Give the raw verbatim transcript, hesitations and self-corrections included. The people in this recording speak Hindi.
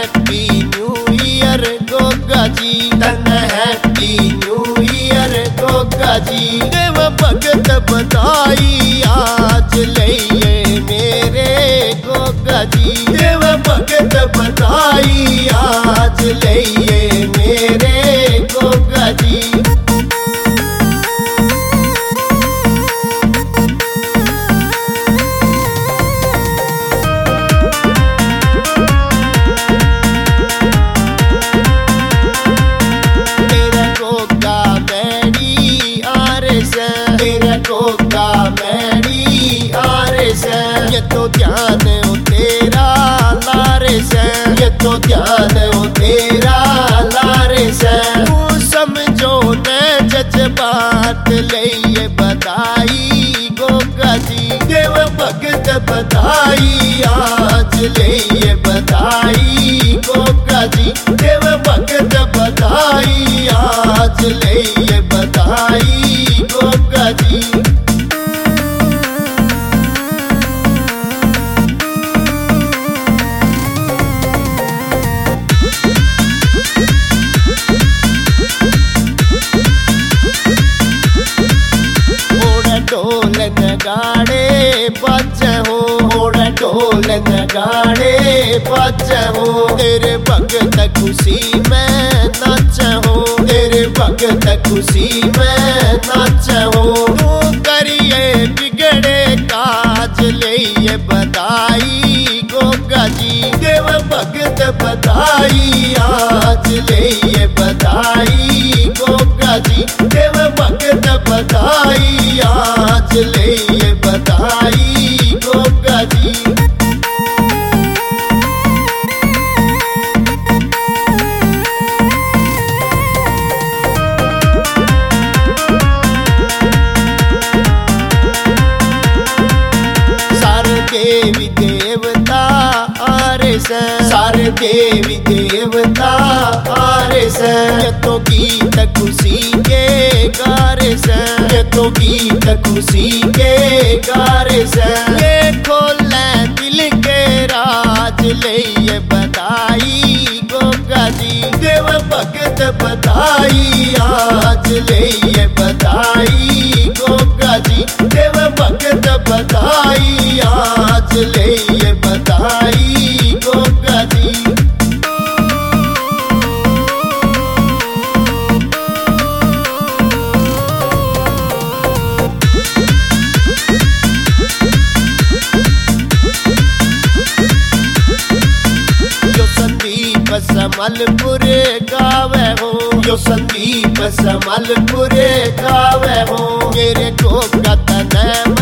Happy new year Goga ji, तन happy new year Goga ji. Dev Bhagat बधाई आज लइए मेरे गोगा जी, देव भगत बधाई आज लइए मेरे गोगा जी। गोगा मैडी आरे से ये तो ध्यान ओ तेरा लारे से, ये तो ध्यान ओ तेरा लारे से। तू समझो न जज्बात लइए बधाई गोगा जी, देव भगत बधाई आज लइए बधाई गोगा जी, देव भगत बधाई आज लइए बधाई गोगा जी। ढोल नगाड़े बज हो, ओड़ा ढोल नगाड़े बज हो, तेरे भगत खुशी में नाच हो, तेरे भगत खुशी में नाच हो। तू करिए बिगड़े काज लइए बधाई गोगा जी, देव भगत बधाई आज लइए बधाई गोगा जी, देव भगत बधाई आज लइए बधाई गोगा जी। सारे देवी देवता आरे से, सारे देवी देवता आरे से, ये तो गीत खुशी के गारे से, ये तो गीत खुशी के गारे से। ये खोले दिल के राज लइए बधाई गोगा जी, देव भगत बधाई आज लइए बधाई गोगा जी, देव भगत बधाई आज लइए बधाई गोगा जी। समलपुर गावे हो, यो संदीप समलपुर गावे हो, मेरे गोगा तन